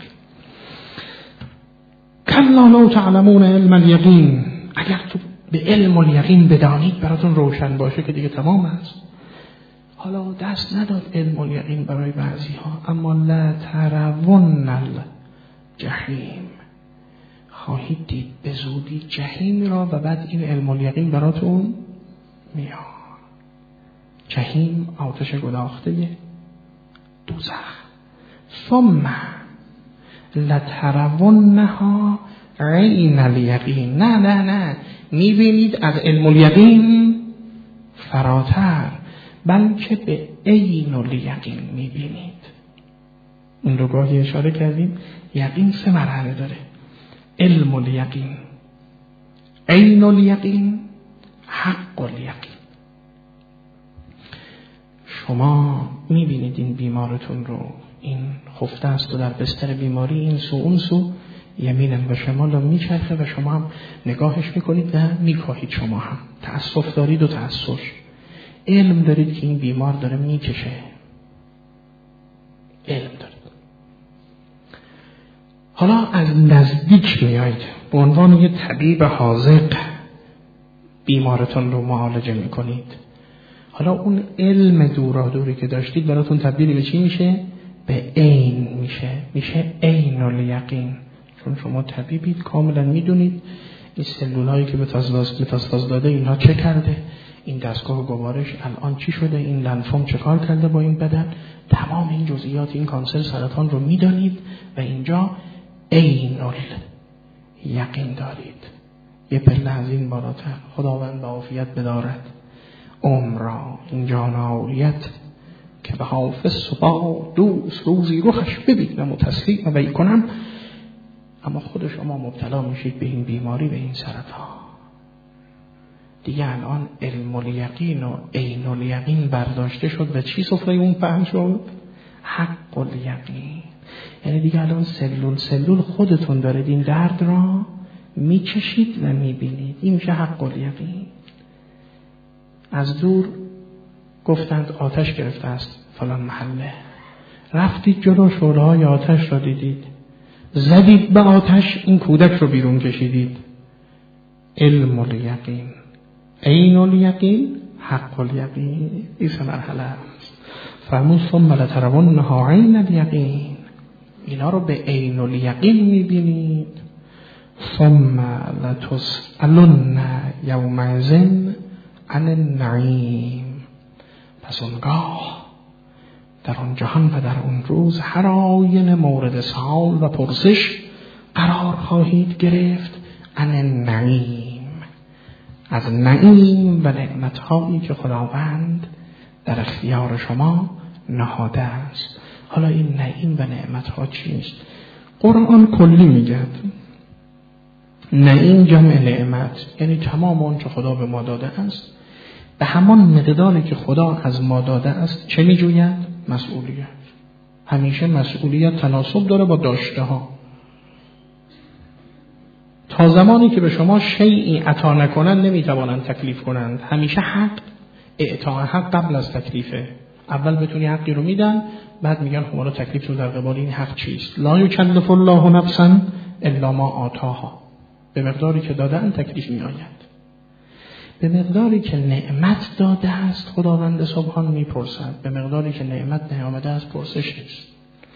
کلا لو تعلمون علم الیقین، اگر تو به علم الیقین بدانید براتون روشن باشه که دیگه تمام است. حالا دست نداد علم الیقین برای بعضی ها، اما لا ترون الجحیم، خواهید دید به زودی جهنم را و بعد این علم الیقین براتون میاد. جهنم آتش گداخته دوزخ. ثم لترونها عین الیقین، نه نه نه میبینید از علم الیقین فراتر، بلکه به عین الیقین میبینید. این رو گاهی اشاره کردیم. یقین سه مرحله داره: علم الیقین، عین الیقین، حق الیقین. شما میبینید این بیمارتون رو، این خفته است و در بستر بیماری، این سو اون سو یمینن و شمال رو میچرخه و شما هم نگاهش میکنید، نه میکاهید، شما هم تأسف دارید و تأسف علم دارید که این بیمار داره میکشه، علم دارید. حالا از نزدیک میایید به عنوان یه طبیب حاذق بیمارتون رو معالجه میکنید. حالا اون علم دورادوری که داشتید براتون تبدیل به چی میشه؟ به عین میشه، میشه عین الیقین. چون شما طبیبید، کاملا میدونید این سلولایی که متاستاز داده اینها چه کرده، این دستگاه گوارش الان چی شده، این لنفوم چه کار کرده با این بدن، تمام این جزئیات این کانسر سرطان رو میدانید و اینجا عین الیقین دارید. یه پله از این بالاتر خداوند به عافیت بدارد عمر را این جان عالیت، که به حافظ صبح دوست روزی رخش ببینم و تسلیم وی کنم. اما خود شما مبتلا میشید به این بیماری، به این سرطان. دیگه الان علم الیقین و عین الیقین برداشته شد و چی سفره اون فهم شد؟ حق الیقین. یعنی دیگه الان سلول سلول خودتون دارید این درد را میچشید و میبینید. این میشه حق الیقین. از دور گفتند آتش گرفته است فلان محله، رفتید جلو شعله‌های آتش را دیدید، زدید به آتش، این کودک رو بیرون کشیدید. علم الیقین، عین الیقین، حق الیقین. این سه مرحله است. فرمود ثم لترونها عین الیقین. اینا رو به عین الیقین میبینید. ثم لتسألن یومئذ عن النعیم. پس اونگاه در آن جهان و در اون روز هر آینه مورد سوال و پرسش قرار خواهید گرفت. عن النعیم، از نعیم و نعمت‌هایی که خداوند در اختیار شما نهاده است. حالا این نعیم و نعمت‌ها چیست؟ قرآن کلی میگه نعیم جمع نعمت، یعنی تمام اون چه خدا به ما داده است به همان مقداری که خدا از ما داده است چه میجوید؟ مسئولیت. همیشه مسئولیت تناسب داره با داشته ها. تا زمانی که به شما شیئی عطا نکنند نمیتوانند تکلیف کنند. همیشه حق، اعطاء حق قبل از تکلیفه. اول بتونی حقی رو میدن، بعد میگن خب حالا تکلیف رو در قبال این حق چیست؟ لا یکلف الله نفسا الا ما آتاها. به مقداری که دادن تکلیف میآید. به مقداری که نعمت داده است خداوند سبحان میپرسد، به مقداری که نعمت نیامده است پرسش نیست.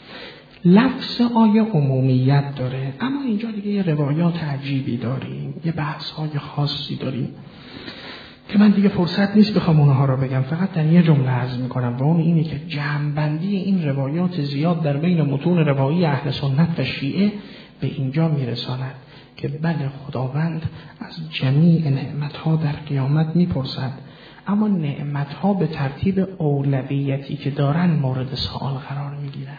لفظ آیه عمومیت داره، اما اینجا دیگه یه روایات عجیبی داریم، یه بحث‌های خاصی داریم که من دیگه فرصت نیست بخوام اونها رو بگم، فقط در یه جمله عرض میکنم و اون اینه که جمع‌بندی این روایات زیاد در بین متون روایی اهل سنت و شیعه به اینجا میرساند که بله خداوند از جمیع نعمت‌ها در قیامت میپرسد، اما نعمت‌ها به ترتیب اولویتی که دارن مورد سوال قرار میگیرن.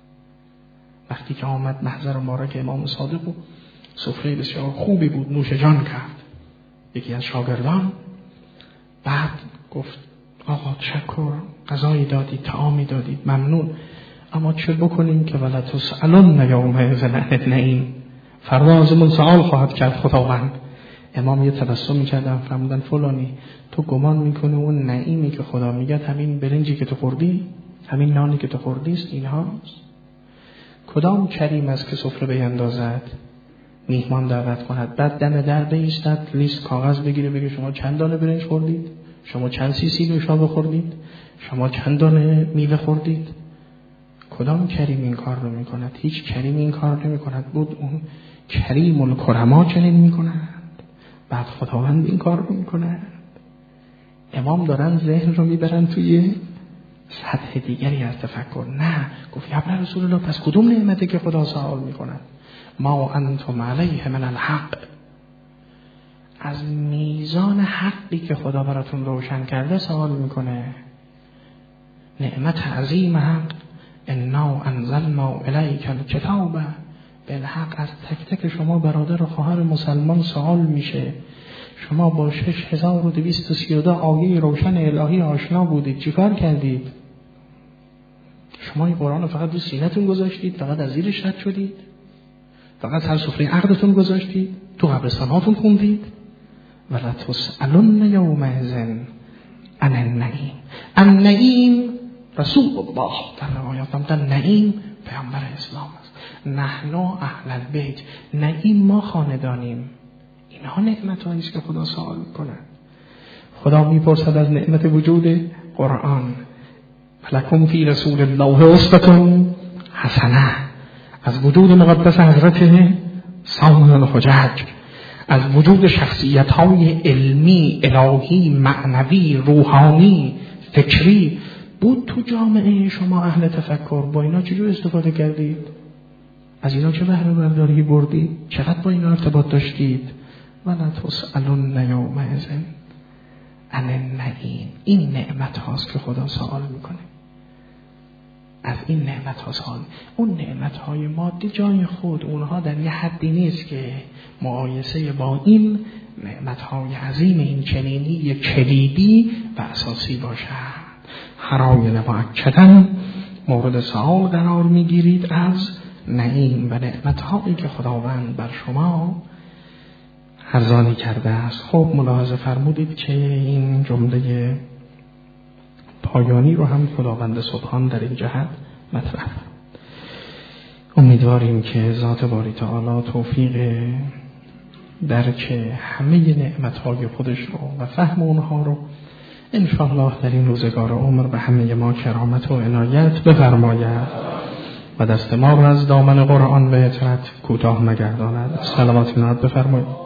وقتی که آمد محضر مبارک امام صادق و سفره بسیار خوبی بود نوش جان کرد، یکی از شاگردان بعد گفت آقا تشکر، غذایی دادید، طعامی دادید، ممنون، اما چه بکنیم که ولا تسألن یومئذ عن النعیم، فردا ازمون سوال خواهد کرد خداوند. امام یه تبسم میکردن فرمودن فلانی تو گمان میکنه اون نعیمی که خدا میگه همین برنجی که تو خوردی، همین نانی که تو خوردی است اینهاست؟ کدام کریم است که سفره بیندازد، میهمان دعوت کند، بعد دم در بایستد، لیست کاغذ بگیره بگه شما چند دانه برنج خوردید، شما چند سی سی نوشابه خوردید، شما چند دانه میوه خوردید؟ کدام کریم این کار رو میکند؟ هیچ کریم این کار نمیکند. بود اون کریم الکرما چنین میکنند، بعد خداوند این کار رو میکند. امام دارن ذهن رو میبرن توی سطح دیگری از تفکر. نه، گفت یا ابن رسول الله پس کدوم نعمته که خدا سوال میکند؟ ما انتم علیه من الحق، از میزان حقی که خدا براتون روشن کرده سوال میکنه. نعمت عظیم حق، انا انزلنا الیک الکتاب بالحق. از تک تک شما برادر و خواهر مسلمان سوال میشه. شما با شش هزار و دویست و سی و دو آیه روشن الهی آشنا بودید، چیکار کردید؟ شما این قرآن رو فقط دو سینه‌تون گذاشتید، فقط از زیرش رد شدید، فقط سر سفره عقدتون گذاشتید، تو قبرستان‌هاتون خوندید. ولا تسألن یومئذ عن النعیم. النعیم رسول الله، در روایات هم در نعیم پیامبر اسلام است. نحن اهل البیت، نعیم ما خاندانیم. اینها نعمت‌هایی است که خدا سوال می‌کند. خدا می‌پرسد از نعمت وجود قرآن. لکم فی رسول الله اسوة حسنه، از وجود مقدس حضرت سامون الحجج، از وجود شخصیت‌های علمی، الهی، معنوی، روحانی، فکری بود تو جامعه شما اهل تفکر. با اینا چجور استفاده کردید؟ از اینا چه بهره برداری بردید؟ چقدر با اینا ارتباط داشتید؟ ولا تسألن یومئذ عن النعیم. این نعمت هاست که خدا سوال میکنه. از این نعمت ها سوال. اون نعمت های مادی جای خود، اونها در یه حدی نیست که مقایسه با این نعمت های عظیم این چنینی یک کلیدی و اساسی باشد. هرای مؤکداً مورد سوال قرار میگیرید از نعیم و نعمت هایی که خداوند بر شما ارزانی کرده است. خب ملاحظه فرمودید که این جمله پایانی رو هم خداوند سبحان در این جهت مطرح. امیدواریم که ذات باری تعالی توفیق درک همه نعمت‌های خودش رو و فهم اونها رو انشاءالله در این روزگار عمر به همه ما کرامت و عنایت بفرماید و دست ما را از دامن قرآن و اطاعت کوتاه نگرداند. صلوات منت بفرمایید.